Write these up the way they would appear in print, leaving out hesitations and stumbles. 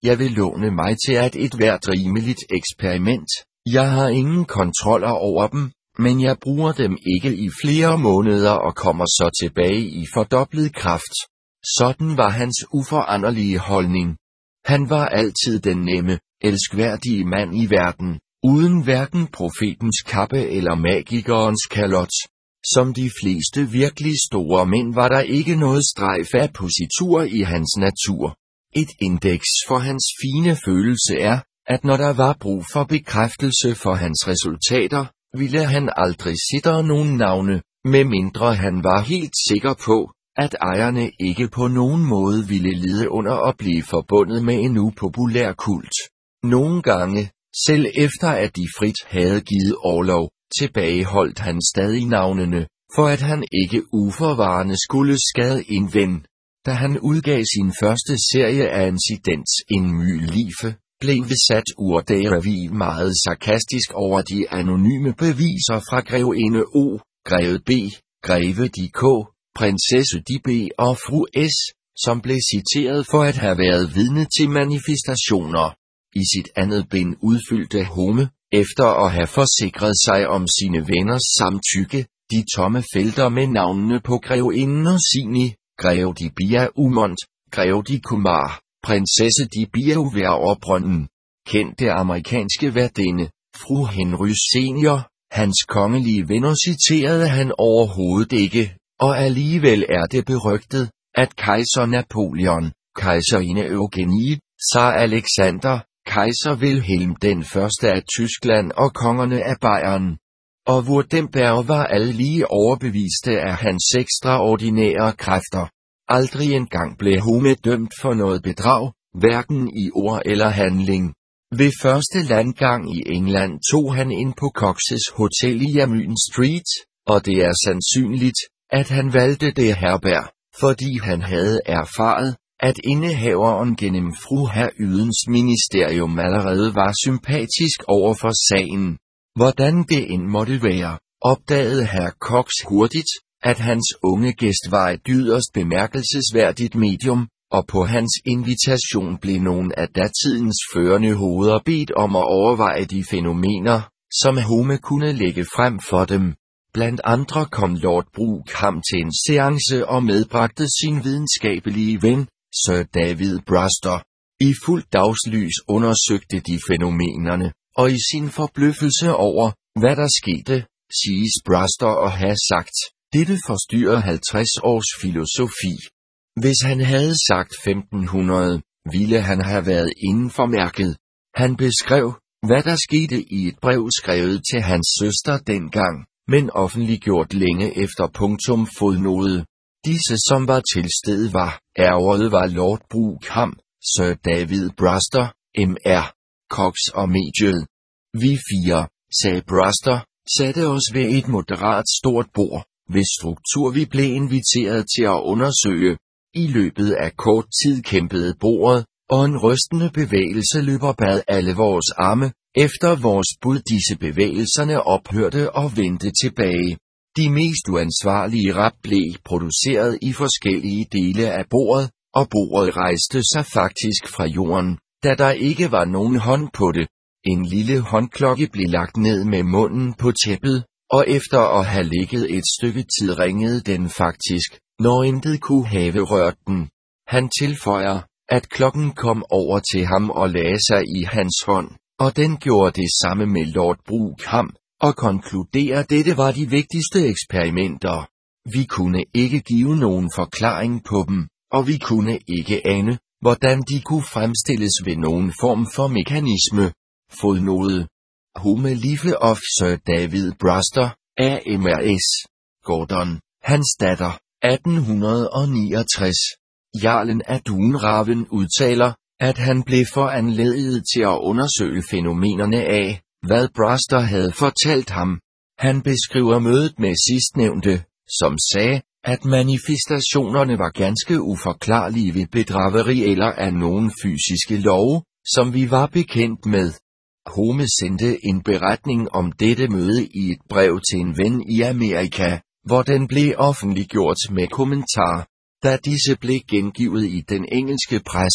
Jeg vil låne mig til at et hvert rimeligt eksperiment. Jeg har ingen kontroller over dem, men jeg bruger dem ikke i flere måneder og kommer så tilbage i fordoblet kraft. Sådan var hans uforanderlige holdning. Han var altid den nemme, elskværdige mand i verden, uden hverken profetens kappe eller magikerens kalot. Som de fleste virkelig store mænd var der ikke noget strejf af positur i hans natur. Et indeks for hans fine følelse er, at når der var brug for bekræftelse for hans resultater, ville han aldrig sætte nogen navne, medmindre han var helt sikker på, at ejerne ikke på nogen måde ville lide under at blive forbundet med en upopulær kult. Nogle gange, selv efter at de frit havde givet orlov, tilbageholdt han stadig navnene, for at han ikke uforvarende skulle skade en ven. Da han udgav sin første serie af incidents en mylife, blev besat Urdaravi meget sarkastisk over de anonyme beviser fra grevinde O, greve B, greve de K, prinsesse de B og fru S, som blev citeret for at have været vidne til manifestationer. I sit andet bind udfyldte Home, efter at have forsikret sig om sine venners samtykke, de tomme felter med navnene på grevinden Orsini, greve de Bia Umont, greve de Kumar, prinsesse de Bia Uverbrønden, kendte amerikanske værdinde, fru Henry Senior, hans kongelige venner citerede han overhovedet ikke, og alligevel er det berygtet, at kejser Napoleon, kejserinde Eugenie, zar Alexander, kejser Wilhelm den første af Tyskland og kongerne af Bayern og Württemberg var alle lige overbeviste af hans ekstraordinære kræfter. Aldrig engang blev Hume dømt for noget bedrag, hverken i ord eller handling. Ved første landgang i England tog han ind på Cox's Hotel i Jamyn Street, og det er sandsynligt, at han valgte det herberg, fordi han havde erfaret, at indehaveren gennem fru Herr Ydens ministerium allerede var sympatisk over for sagen. Hvordan det end måtte være, opdagede herr Cox hurtigt, at hans unge gæst var et yderst bemærkelsesværdigt medium, og på hans invitation blev nogle af datidens førende hoveder bedt om at overveje de fænomener, som Hume kunne lægge frem for dem. Blandt andre kom Lord Brookham til en seance og medbragte sin videnskabelige ven, Sir David Brewster. I fuldt dagslys undersøgte de fænomenerne, og i sin forbløffelse over, hvad der skete, siges Brewster at have sagt, dette forstyrrer 50 års filosofi. Hvis han havde sagt 1500, ville han have været inden for mærket. Han beskrev, hvad der skete i et brev skrevet til hans søster dengang, men offentliggjort længe efter fodnote. Disse som var til stede var Lord Brookham, Sir David Brewster, M.R. Cox og mediet. Vi fire, sagde Brewster, satte os ved et moderat stort bord, hvis struktur vi blev inviteret til at undersøge. I løbet af kort tid kæmpede bordet, og en rystende bevægelse løber bad alle vores arme. Efter vores bud disse bevægelserne ophørte og vendte tilbage. De mest uansvarlige rap blev produceret i forskellige dele af bordet, og bordet rejste sig faktisk fra jorden, da der ikke var nogen hånd på det. En lille håndklokke blev lagt ned med munden på tæppet, og efter at have ligget et stykke tid ringede den faktisk, når intet kunne have rørt den. Han tilføjer, at klokken kom over til ham og lagde sig i hans hånd, og den gjorde det samme med Lord Brookham, og konkluderer dette var de vigtigste eksperimenter. Vi kunne ikke give nogen forklaring på dem, og vi kunne ikke ane, hvordan de kunne fremstilles ved nogen form for mekanisme. Fodnote. Hume Life of Sir David Brewster, AMRS. Gordon, hans datter, 1869. Jarlen af Dunraven udtaler, at han blev foranlediget til at undersøge fænomenerne af, hvad Brewster havde fortalt ham. Han beskriver mødet med sidstnævnte, som sagde, at manifestationerne var ganske uforklarlige ved bedrageri eller af nogen fysiske love, som vi var bekendt med. Hume sendte en beretning om dette møde i et brev til en ven i Amerika, hvor den blev offentliggjort med kommentar. Da disse blev gengivet i den engelske presse,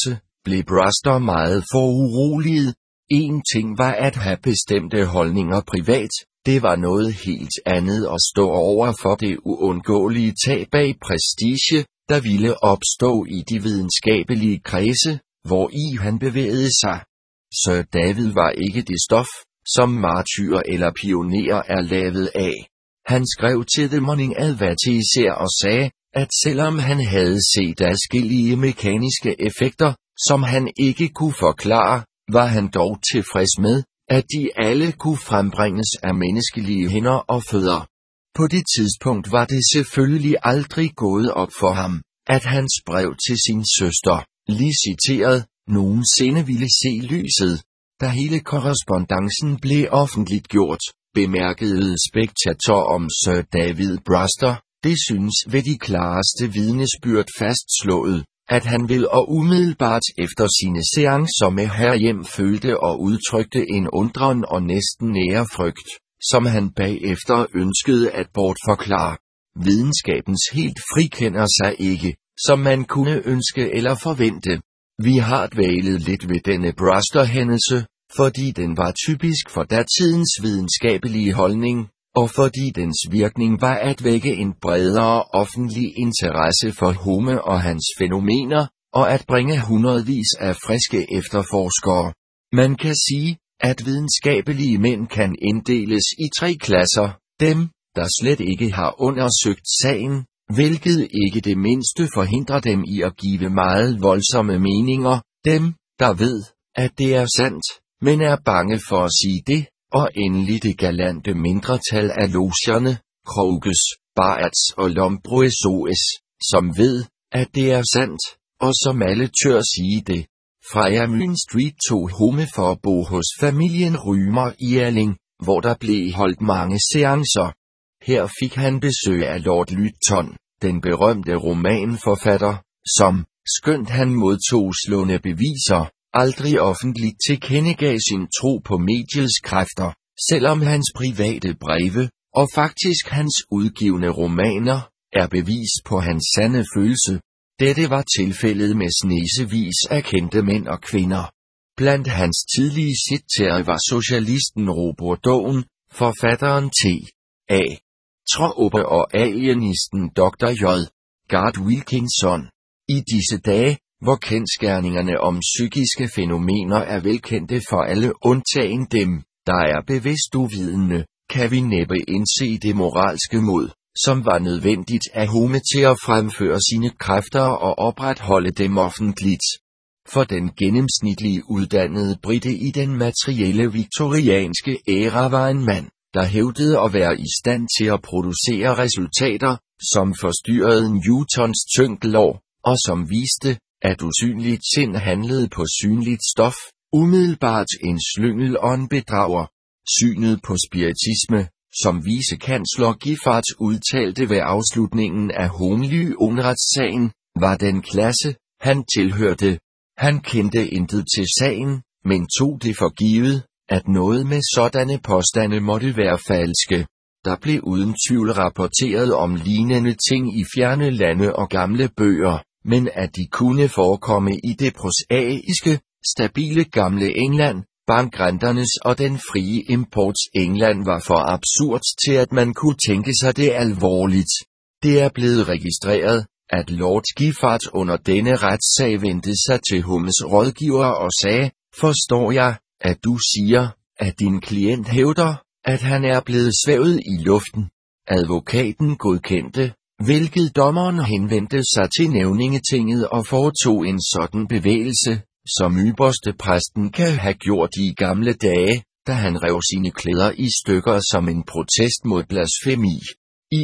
blev Brewster meget foruroliget. En ting var at have bestemte holdninger privat, det var noget helt andet at stå over for det uundgåelige tab af prestige, der ville opstå i de videnskabelige kredse, hvor i han bevægede sig. Sir David var ikke det stof, som martyrer eller pionerer er lavet af. Han skrev til The Morning Advertiser og sagde, at selvom han havde set adskillige mekaniske effekter, som han ikke kunne forklare, var han dog tilfreds med, at de alle kunne frembringes af menneskelige hænder og fødder. På det tidspunkt var det selvfølgelig aldrig gået op for ham, at hans brev til sin søster, lige citeret, nogensinde ville se lyset. Da hele korrespondancen blev offentligt gjort, bemærkede spektator om Sir David Brewster, det synes ved de klareste vidnesbyrd fastslået, at han vil og umiddelbart efter sine seancer med herhjem følte og udtrykte en undren og næsten nære frygt, som han bagefter ønskede at bortforklare. Videnskabens helt frikender sig ikke, som man kunne ønske eller forvente. Vi har dvælet lidt ved denne Brewster-hændelse, fordi den var typisk for datidens videnskabelige holdning, og fordi dens virkning var at vække en bredere offentlig interesse for Hume og hans fænomener, og at bringe hundredvis af friske efterforskere. Man kan sige, at videnskabelige mænd kan inddeles i 3 klasser, dem, der slet ikke har undersøgt sagen, hvilket ikke det mindste forhindrer dem i at give meget voldsomme meninger, dem, der ved, at det er sandt, men er bange for at sige det, og endelig det galante mindretal af logierne, Croges, Barats og Lombrosoes, som ved, at det er sandt, og som alle tør sige det. Freja Møn Street tog Hume for at bo hos familien Rymer i Alling, hvor der blev holdt mange seancer. Her fik han besøg af Lord Lytton, den berømte romanforfatter, som, skønt han modtog slående beviser, aldrig offentligt tilkendegav sin tro på mediets kræfter, selvom hans private breve, og faktisk hans udgivne romaner, er bevis på hans sande følelse. Dette var tilfældet med snesevis af kendte mænd og kvinder. Blandt hans tidlige citerer var socialisten Robert Owen, forfatteren T.A. Traube og alienisten Dr. J. Gard Wilkinson. I disse dage, hvor kendsgerningerne om psykiske fænomener er velkendte for alle undtagen dem, der er bevidst uvidende, kan vi næppe indse det moralske mod, som var nødvendigt af Hume til at fremføre sine kræfter og opretholde dem offentligt. For den gennemsnitlige uddannede brite i den materielle viktorianske æra var en mand, der hævdede at være i stand til at producere resultater, som forstyrrede Newtons tyngdelov, og som viste, at usynligt sind handlede på synligt stof, umiddelbart en slyngel og en bedrager. Synet på spiritisme, som vicekansler Giffard udtalte ved afslutningen af Hohenly-Onrets-sagen, var den klasse, han tilhørte. Han kendte intet til sagen, men tog det for givet, at noget med sådanne påstande måtte være falske. Der blev uden tvivl rapporteret om lignende ting i fjerne lande og gamle bøger, men at de kunne forekomme i det prosaiske, stabile gamle England, bankrenternes og den frie imports England var for absurd til at man kunne tænke sig det alvorligt. Det er blevet registreret, at Lord Giffard under denne retssag vendte sig til Humes rådgiver og sagde, forstår jeg, at du siger, at din klient hævder, at han er blevet svævet i luften. Advokaten godkendte, hvilket dommeren henvendte sig til nævningetinget og foretog en sådan bevægelse, som ypperste præsten kan have gjort i gamle dage, da han rev sine klæder i stykker som en protest mod blasfemi. I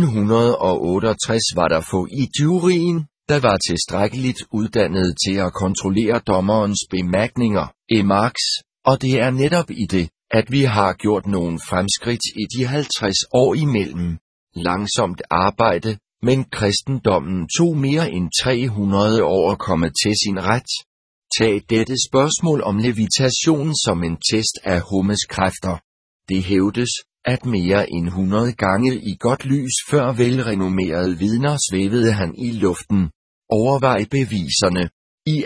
1868 var der få i juryen, der var tilstrækkeligt uddannet til at kontrollere dommerens bemærkninger, Marx, og det er netop i det, at vi har gjort nogle fremskridt i de 50 år imellem. Langsomt arbejde, men kristendommen tog mere end 300 år at komme til sin ret. Tag dette spørgsmål om levitation som en test af Humes kræfter. Det hævdes, at mere end 100 gange i godt lys før velrenommerede vidner svævede han i luften. Overvej beviserne. I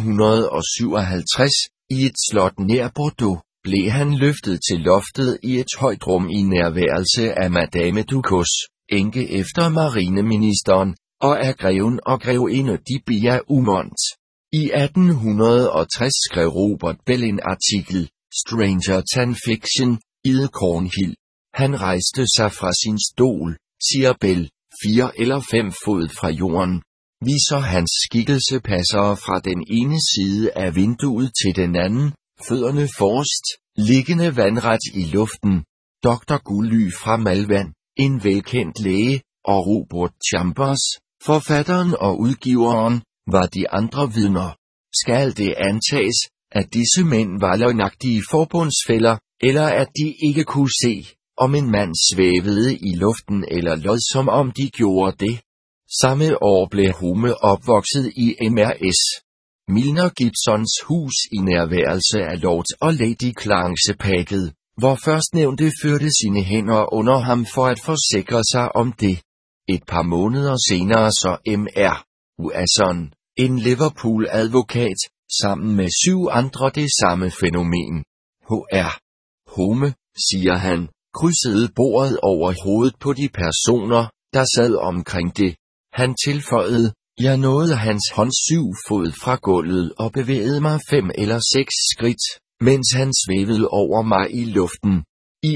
1857, i et slot nær Bordeaux, blev han løftet til loftet i et højt rum i nærværelse af Madame Ducos, enke efter marineministeren, og af greven og grevinde de Beaumont. I 1860 skrev Robert Bell en artikel, Stranger Than Fiction, i The Cornhill. Han rejste sig fra sin stol, siger Bell, 4 eller 5 fod fra jorden. Viser hans skikkelse passer fra den ene side af vinduet til den anden, fødderne forrest, liggende vandret i luften. Dr. Guldly fra Malvand, en velkendt læge, og Robert Chambers, forfatteren og udgiveren, var de andre vidner. Skal det antages, at disse mænd var løgnagtige forbundsfæller, eller at de ikke kunne se, om en mand svævede i luften eller lod som om de gjorde det? Samme år blev Home opvokset i MRS. Milner Gibsons hus i nærværelse af Lord og Lady Clancepaget, hvor førstnævnte førte sine hænder under ham for at forsikre sig om det. Et par måneder senere så M.R. Wasson, en Liverpool-advokat, sammen med 7 andre det samme fænomen. H.R. Home, siger han, krydsede bordet over hovedet på de personer, der sad omkring det. Han tilføjede, jeg nåede hans hånd 7 fod fra gulvet og bevægede mig 5 eller 6 skridt, mens han svævede over mig i luften. I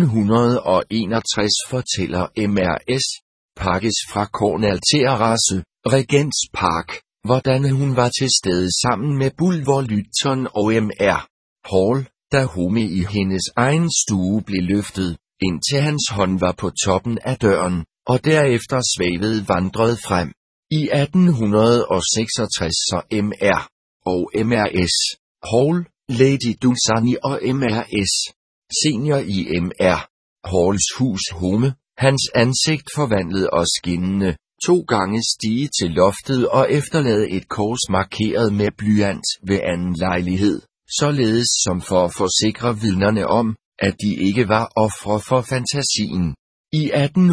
1861 fortæller M.R.S. Parkes fra Cornell Terrace, Regents Park, hvordan hun var til stede sammen med Bulwer Lytton og M.R. Hall, da Home i hendes egen stue blev løftet, indtil hans hånd var på toppen af døren, og derefter svævede vandrede frem. I 1866 så M.R. og M.R.S. Hall, Lady Dunsany og M.R.S. Senior i M.R. Halls hus Home, hans ansigt forvandlet og skinnende, 2 gange stige til loftet og efterlade et kors markeret med blyant ved anden lejlighed, således som for at forsikre vidnerne om, at de ikke var ofre for fantasien. I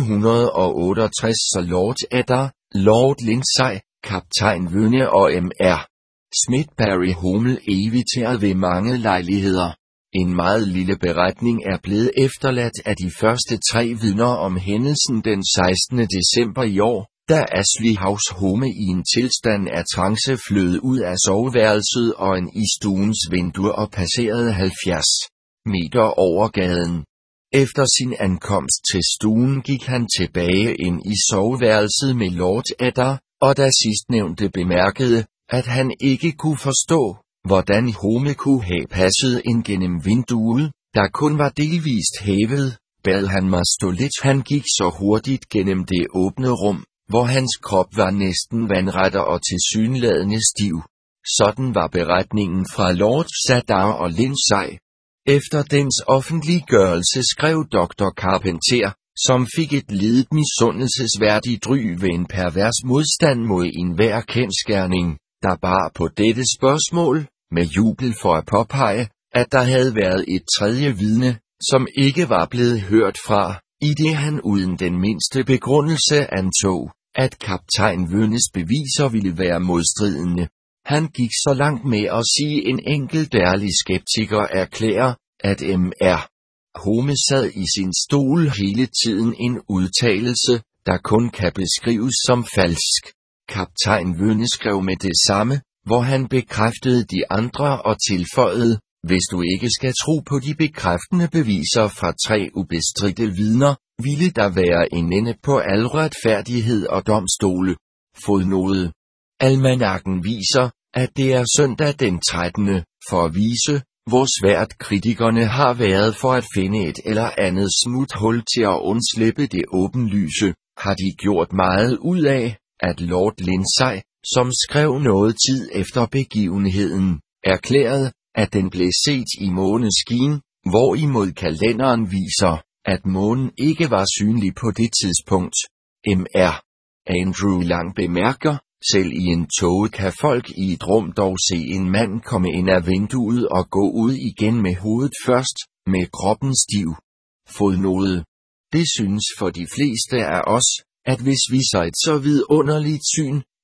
1868 så Lord Edder, Lord Lindsay, kaptajn Vønne og M.R. Smithberry Hummel eviteret ved mange lejligheder. En meget lille beretning er blevet efterladt af de første 3 vidner om hændelsen den 16. december i år, da Ashley House Home i en tilstand af trance flød ud af soveværelset og i stuens vindue og passerede 70 meter over gaden. Efter sin ankomst til stuen gik han tilbage ind i soveværelset med Lord Edder, og da sidstnævnte bemærkede, at han ikke kunne forstå, hvordan Home kunne have passet ind gennem vinduet, der kun var delvist hævet, bad han mig stå lidt. Han gik så hurtigt gennem det åbne rum, hvor hans krop var næsten vandret og tilsyneladende stiv. Sådan var beretningen fra Lord Sadar og Lindsay. Efter dens offentliggørelse skrev Dr. Carpenter, som fik et ledet misundelsesværdigt ry ved en pervers modstand mod enhver kendsgerning, der bar på dette spørgsmål, med jubel for at påpege, at der havde været et tredje vidne, som ikke var blevet hørt fra, i det han uden den mindste begrundelse antog, at kaptajn Vønnes beviser ville være modstridende. Han gik så langt med at sige en enkelt ærlig skeptiker erklærer, at M.R. Home sad i sin stol hele tiden, en udtalelse, der kun kan beskrives som falsk. Kaptajn Vønne skrev med det samme, hvor han bekræftede de andre og tilføjede, hvis du ikke skal tro på de bekræftende beviser fra 3 ubestridte vidner, ville der være en ende på al retfærdighed og domstole. Fodnote. Almanakken viser, at det er søndag den 13. for at vise, hvor svært kritikerne har været for at finde et eller andet smuthul til at undslippe det åbenlyse, har de gjort meget ud af, at Lord Lindsay, som skrev noget tid efter begivenheden, erklærede, at den blev set i måneskin, hvorimod kalenderen viser, at månen ikke var synlig på det tidspunkt. M.R. Andrew Lang bemærker, selv i en tåge kan folk i et rum dog se en mand komme ind af vinduet og gå ud igen med hovedet først, med kroppen stiv. Fodnote. Det synes for de fleste af os, at hvis vi så et så vidunderligt syn,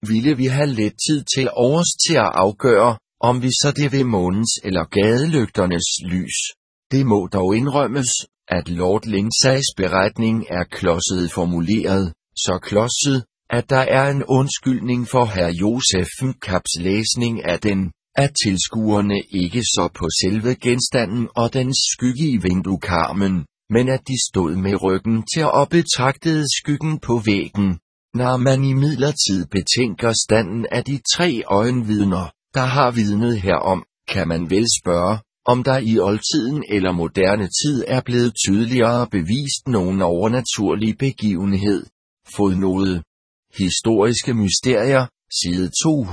ville vi have let tid til overs til at afgøre, om vi så det ved månens eller gadelygternes lys. Det må dog indrømmes, at Lord Lindsays beretning er klodset formuleret, så klodset, at der er en undskyldning for hr. Joseph Kaps læsning af den, at tilskuerne ikke så på selve genstanden og dens skygge i vinduekarmen, men at de stod med ryggen til og betragtede skyggen på væggen. Når man imidlertid betænker standen af de 3 øjenvidner, der har vidnet herom, kan man vel spørge, om der i oldtiden eller moderne tid er blevet tydeligere bevist nogen overnaturlig begivenhed. Fodnote. Historiske mysterier, side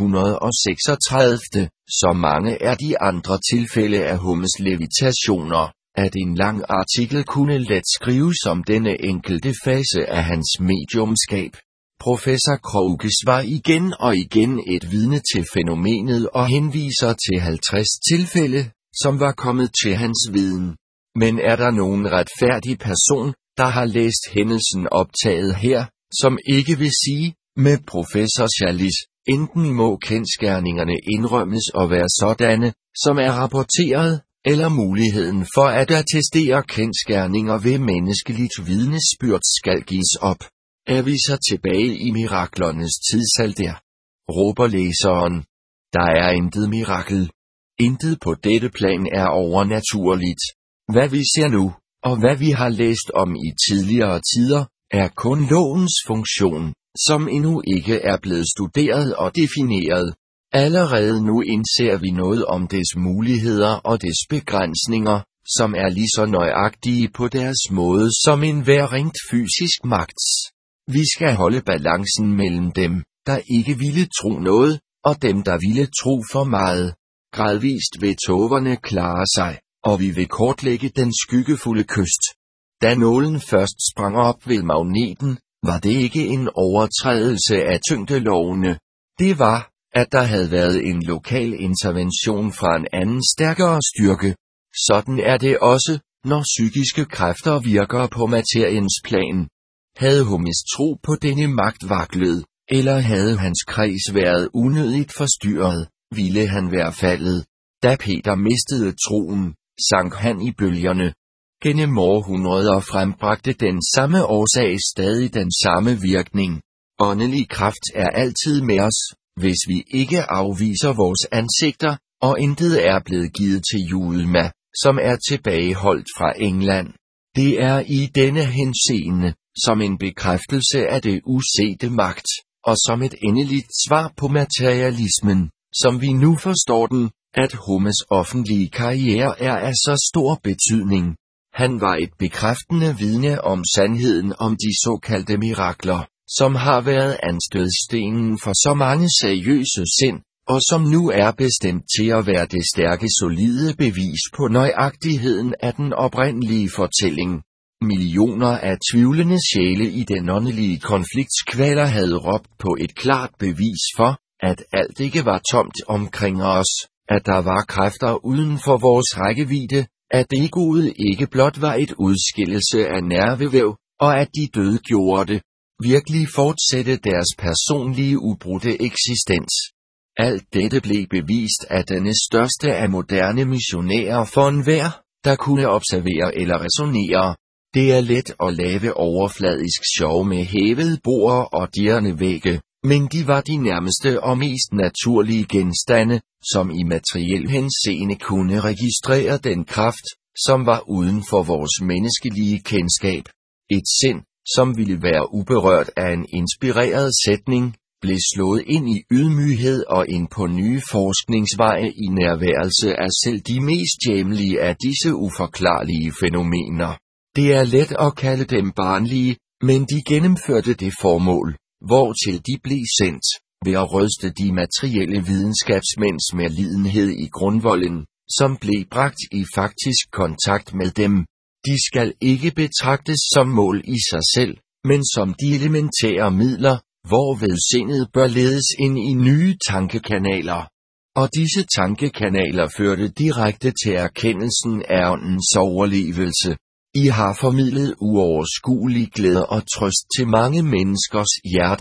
236. Så mange er de andre tilfælde af Hummes levitationer, at en lang artikel kunne let skrives om denne enkelte fase af hans mediumskab. Professor Kroges var igen og igen et vidne til fænomenet og henviser til 50 tilfælde, som var kommet til hans viden. Men er der nogen retfærdig person, der har læst hændelsen optaget her, som ikke vil sige, med professor Challis, enten må kendsgerningerne indrømmes og være sådanne, som er rapporteret, eller muligheden for at attestere kendsgerninger ved menneskeligt vidnesbyrd skal gives op. Er vi så tilbage i miraklernes tidsalder? Råber læseren. Der er intet mirakel. Intet på dette plan er overnaturligt. Hvad vi ser nu, og hvad vi har læst om i tidligere tider, er kun lovens funktion, som endnu ikke er blevet studeret og defineret. Allerede nu indser vi noget om dets muligheder og dets begrænsninger, som er lige så nøjagtige på deres måde som enhver rent fysisk magts. Vi skal holde balancen mellem dem, der ikke ville tro noget, og dem, der ville tro for meget. Gradvist vil tågerne klare sig, og vi vil kortlægge den skyggefulde kyst. Da nålen først sprang op ved magneten, var det ikke en overtrædelse af tyngdelovene. Det var, at der havde været en lokal intervention fra en anden stærkere styrke. Sådan er det også, når psykiske kræfter virker på materiens plan. Havde Hummes tro på denne magt vaklet, eller havde hans kreds været unødigt forstyrret, ville han være faldet. Da Peter mistede troen, sank han i bølgerne. Gennem århundreder frembragte den samme årsag stadig den samme virkning. Åndelig kraft er altid med os, hvis vi ikke afviser vores ansigter, og intet er blevet givet til Julma, som er tilbageholdt fra England. Det er i denne henseende, som en bekræftelse af det usete magt, og som et endeligt svar på materialismen, som vi nu forstår den, at Hummes offentlige karriere er af så stor betydning. Han var et bekræftende vidne om sandheden om de såkaldte mirakler, som har været anstødstenen for så mange seriøse sind, og som nu er bestemt til at være det stærke solide bevis på nøjagtigheden af den oprindelige fortælling. Millioner af tvivlende sjæle i den åndelige konfliktskvaler havde råbt på et klart bevis for, at alt ikke var tomt omkring os, at der var kræfter uden for vores rækkevidde, at egoet ikke blot var et udskillelse af nervevæv, og at de døde gjorde det, virkelig fortsætte deres personlige ubrudte eksistens. Alt dette blev bevist af denne største af moderne missionærer for enhver, der kunne observere eller resonere. Det er let at lave overfladisk sjov med hævede bord og dirrende vægge, men de var de nærmeste og mest naturlige genstande, som i materiel henseende kunne registrere den kraft, som var uden for vores menneskelige kendskab. Et sind, som ville være uberørt af en inspireret sætning, blev slået ind i ydmyghed og ind på nye forskningsveje i nærværelse af selv de mest hjemlige af disse uforklarlige fænomener. Det er let at kalde dem barnlige, men de gennemførte det formål, hvortil de blev sendt, ved at ryste de materielle videnskabsmænds medlidenhed i grundvolden, som blev bragt i faktisk kontakt med dem. De skal ikke betragtes som mål i sig selv, men som de elementære midler, hvorved sindet bør ledes ind i nye tankekanaler. Og disse tankekanaler førte direkte til erkendelsen af åndens overlevelse. I har formidlet uoverskuelig glæde og trøst til mange menneskers hjerter,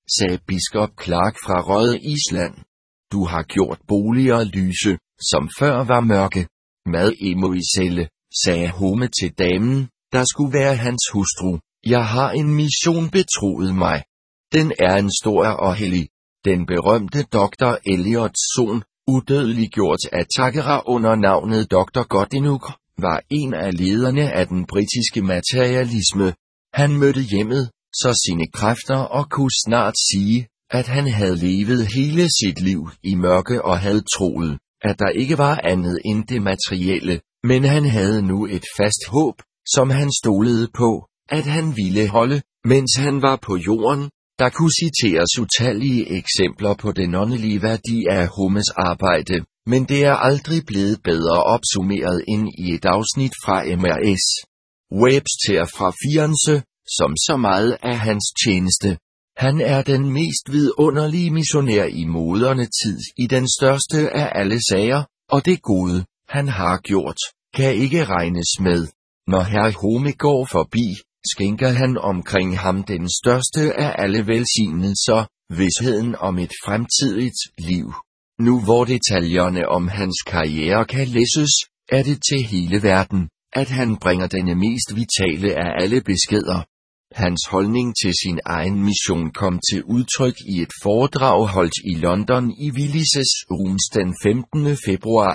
sagde biskop Clark fra Røde Island. Du har gjort boliger lyse, som før var mørke. Mad Emoiselle, sagde Home til damen, der skulle være hans hustru. Jeg har en mission betroet mig. Den er en stor og hellig. Den berømte Dr. Eliots son, udødeliggjort af Takera under navnet Dr. Godinuk, var en af lederne af den britiske materialisme. Han mødte hjemmet, så sine kræfter og kunne snart sige, at han havde levet hele sit liv i mørke og havde troet, at der ikke var andet end det materielle, men han havde nu et fast håb, som han stolede på, at han ville holde, mens han var på jorden. Der kunne citeres utallige eksempler på den åndelige værdi af Homes arbejde, men det er aldrig blevet bedre opsummeret end i et afsnit fra M.R.S. Webster fra Firenze, som så meget af hans tjeneste. Han er den mest vidunderlige missionær i moderne tid i den største af alle sager, og det gode, han har gjort, kan ikke regnes med. Når herr Home går forbi, skænker han omkring ham den største af alle velsignelser, visheden om et fremtidigt liv. Nu hvor detaljerne om hans karriere kan læses, er det til hele verden, at han bringer denne mest vitale af alle beskeder. Hans holdning til sin egen mission kom til udtryk i et foredrag holdt i London i Willys Rooms den 15. februar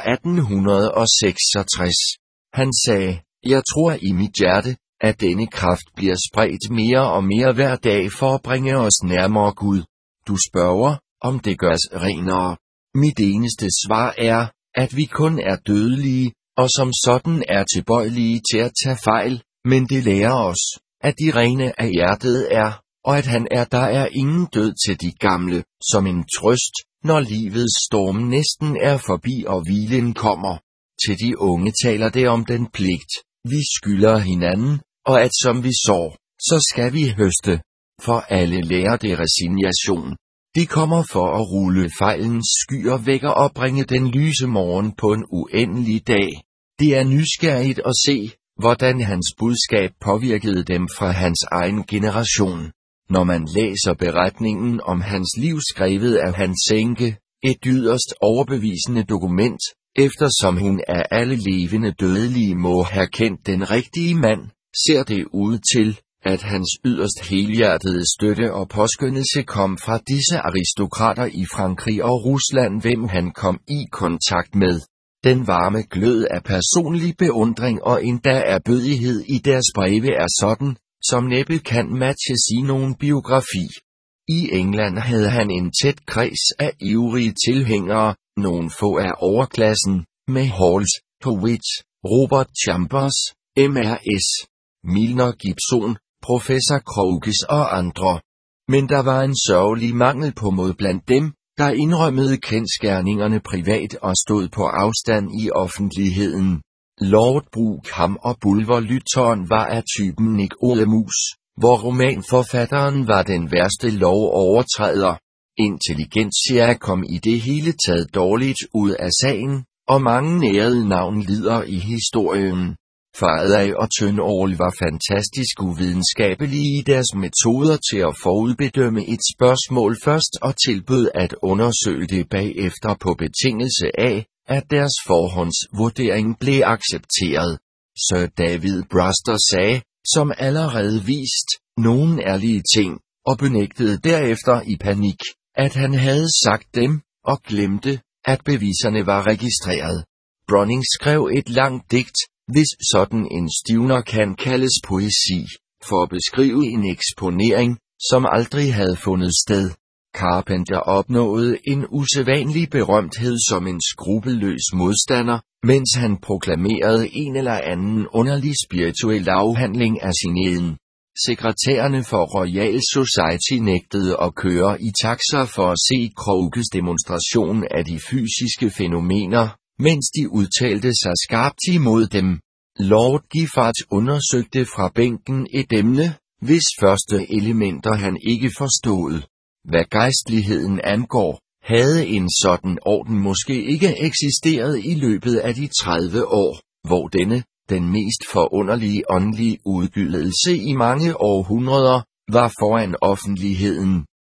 1866. Han sagde, jeg tror i mit hjerte, at denne kraft bliver spredt mere og mere hver dag for at bringe os nærmere Gud. Du spørger, om det gørs renere. Mit eneste svar er, at vi kun er dødelige, og som sådan er tilbøjelige til at tage fejl, men det lærer os, at de rene af hjertet er, og at han er der er ingen død til de gamle, som en trøst, når livets storm næsten er forbi og hvilen kommer. Til de unge taler det om den pligt, vi skylder hinanden, og at som vi sår, så skal vi høste. For alle lærer det resignation. De kommer for at rulle fejlens skyer væk og bringe den lyse morgen på en uendelig dag. Det er nysgerrigt at se, hvordan hans budskab påvirkede dem fra hans egen generation. Når man læser beretningen om hans liv skrevet af hans enke, et yderst overbevisende dokument, eftersom hun af alle levende dødelige må have kendt den rigtige mand, ser det ud til, at hans yderst helhjertede støtte og påskyndelse kom fra disse aristokrater i Frankrig og Rusland, hvem han kom i kontakt med. Den varme glød af personlig beundring og endda ærbødighed i deres breve er sådan, som næppe kan matches i nogen biografi. I England havde han en tæt kreds af ivrige tilhængere, nogle få af overklassen, med Halls, Towitz, Robert Chambers, M.R.S. Milner Gibson, professor Crookes og andre. Men der var en sørgelig mangel på mod blandt dem, der indrømmede kendsgerningerne privat og stod på afstand i offentligheden. Lord Brougham og Bulwer Lytton var af typen Nicodemus, hvor romanforfatteren var den værste lovovertræder. Intelligentsia kom i det hele taget dårligt ud af sagen, og mange nærede navn lider i historien. Faraday og Tyndall var fantastisk uvidenskabelige i deres metoder til at forudbedømme et spørgsmål først og tilbød at undersøge det bagefter på betingelse af, at deres forhåndsvurdering blev accepteret. Sir David Brewster sagde, som allerede vist, nogle ærlige ting, og benægtede derefter i panik, at han havde sagt dem, og glemte, at beviserne var registreret. Browning skrev et langt digt, hvis sådan en stivner kan kaldes poesi, for at beskrive en eksponering, som aldrig havde fundet sted. Carpenter opnåede en usædvanlig berømthed som en skrupelløs modstander, mens han proklamerede en eller anden underlig spirituel afhandling af sin eden. Sekretærerne for Royal Society nægtede at køre i taxer for at se Crookes demonstration af de fysiske fænomener, mens de udtalte sig skarpt imod dem. Lord Giffard undersøgte fra bænken et emne, hvis første elementer han ikke forstod. Hvad gejstligheden angår, havde en sådan orden måske ikke eksisteret i løbet af de 30 år, hvor denne, den mest forunderlige åndelige udgydelse i mange århundreder, var foran offentligheden.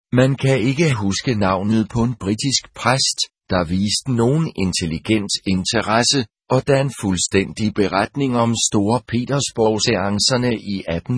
Man kan ikke huske navnet på en britisk præst, der viste nogen intelligent interesse, og da en fuldstændig beretning om Store Petersborg-seancerne i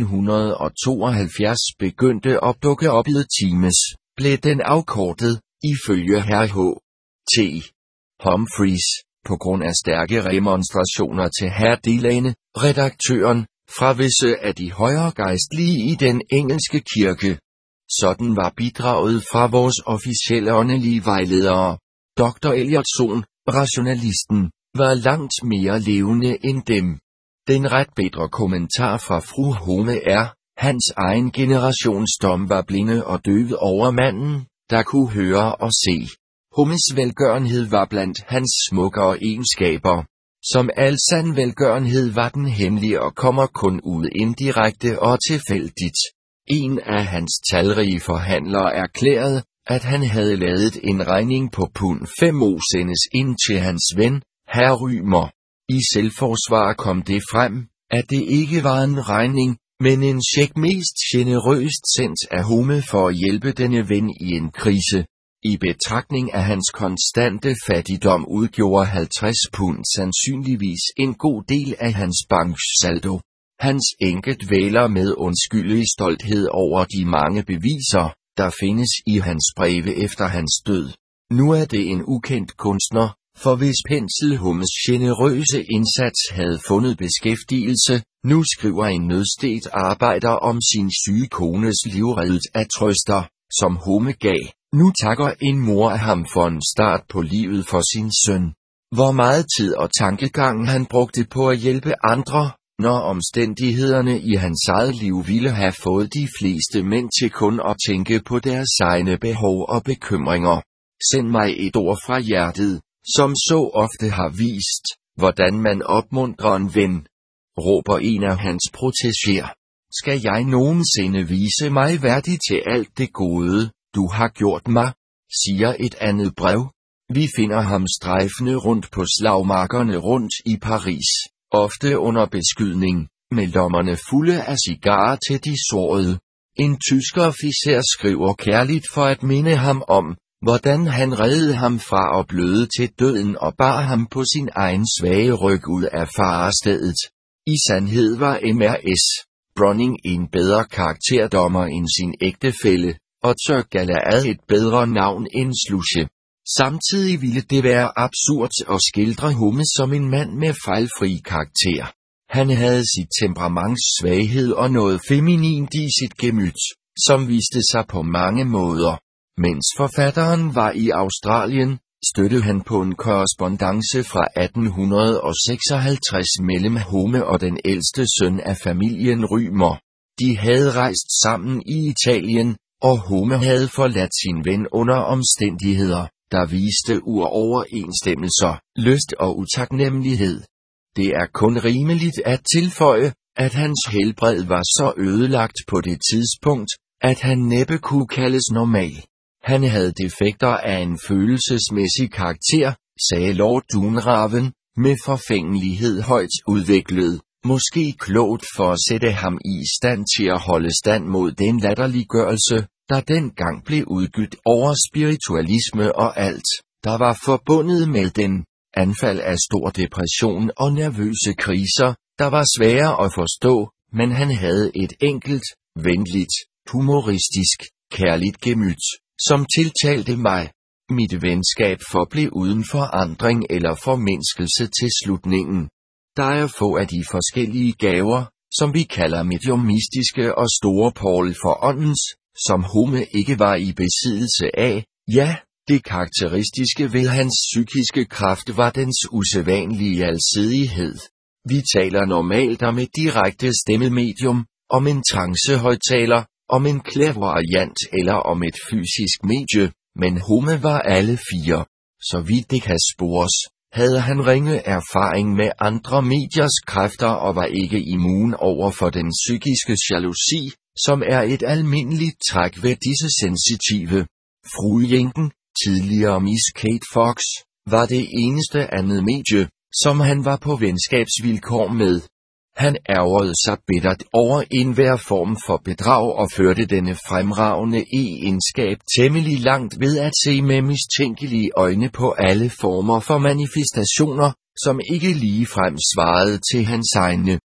1872 begyndte at dukke op i Times, blev den afkortet, ifølge hr. H.T. Humphreys, på grund af stærke remonstrationer til hr. Delane, redaktøren, fra visse af de højere gejstlige i den engelske kirke. Sådan var bidraget fra vores officielle åndelige vejledere. Dr. Elliotson, rationalisten, var langt mere levende end dem. Den ret bedre kommentar fra fru Home er, hans egen generationsdom var blinde og døve over manden, der kunne høre og se. Homes velgørenhed var blandt hans smukkere egenskaber. Som al sand velgørenhed var den hemmelig og kommer kun ud indirekte og tilfældigt. En af hans talrige forhandlere erklærede, at han havde ladet en regning på pund 5 sendes ind til hans ven, hr. Rymer. I selvforsvar kom det frem, at det ikke var en regning, men en check mest generøst sendt af Home for at hjælpe denne ven i en krise. I betragtning af hans konstante fattigdom udgjorde 50 pund sandsynligvis en god del af hans banksaldo. Hans enke dvæler med undskyldelig stolthed over de mange beviser, der findes i hans breve efter hans død. Nu er det en ukendt kunstner, for hvis pensel Homes generøse indsats havde fundet beskæftigelse, nu skriver en nødstedt arbejder om sin syge kones livreddet af trøster, som Home gav. Nu takker en mor af ham for en start på livet for sin søn. Hvor meget tid og tankegang han brugte på at hjælpe andre, når omstændighederne i hans eget liv ville have fået de fleste mænd til kun at tænke på deres egne behov og bekymringer. Send mig et ord fra hjertet, som så ofte har vist, hvordan man opmuntrer en ven. Råber en af hans protegéer. Skal jeg nogensinde vise mig værdig til alt det gode, du har gjort mig, siger et andet brev. Vi finder ham strejfende rundt på slagmarkerne rundt i Paris, ofte under beskydning, med lommerne fulde af cigarer til de sårede. En tysk officer skriver kærligt for at minde ham om, hvordan han reddede ham fra at bløde til døden og bar ham på sin egen svage ryg ud af farestedet. I sandhed var M.R.S. Browning en bedre karakterdommer end sin ægtefælle, og Sir Galahad et bedre navn end Slusje. Samtidig ville det være absurd at skildre Home som en mand med fejlfri karakter. Han havde sit temperaments svaghed og noget feminint i sit gemyt, som viste sig på mange måder. Mens forfatteren var i Australien, støttede han på en korrespondance fra 1856 mellem Home og den ældste søn af familien Rymer. De havde rejst sammen i Italien, og Home havde forladt sin ven under omstændigheder, der viste uoverensstemmelser, lyst og utaknemmelighed. Det er kun rimeligt at tilføje, at hans helbred var så ødelagt på det tidspunkt, at han næppe kunne kaldes normal. Han havde defekter af en følelsesmæssig karakter, sagde Lord Dunraven, med forfængelighed højt udviklet, måske klogt for at sætte ham i stand til at holde stand mod den latterliggørelse, der dengang blev udgydt over spiritualisme og alt, der var forbundet med den, anfald af stor depression og nervøse kriser, der var svære at forstå, men han havde et enkelt, venligt, humoristisk, kærligt gemyt, som tiltalte mig. Mit venskab forblev uden forandring eller formindskelse til slutningen. Der er få af de forskellige gaver, som vi kalder mediumistiske og store Paul for åndens, som Home ikke var i besiddelse af. Ja, det karakteristiske ved hans psykiske kraft var dens usædvanlige alsidighed. Vi taler normalt om et direkte stemmemedium, om en trancehøjttaler, om en clairvoyant eller om et fysisk medie, men Home var alle fire. Så vidt det kan spores, havde han ringe erfaring med andre mediers kræfter og var ikke immun over for den psykiske jalousi, som er et almindeligt træk ved disse sensitive. Fru Jenken, tidligere Miss Kate Fox, var det eneste andet medie, som han var på venskabsvilkår med. Han ærgrede sig bittert over enhver form for bedrag og førte denne fremragende egenskab temmelig langt ved at se med mistænkelige øjne på alle former for manifestationer, som ikke ligefrem svarede til hans egne.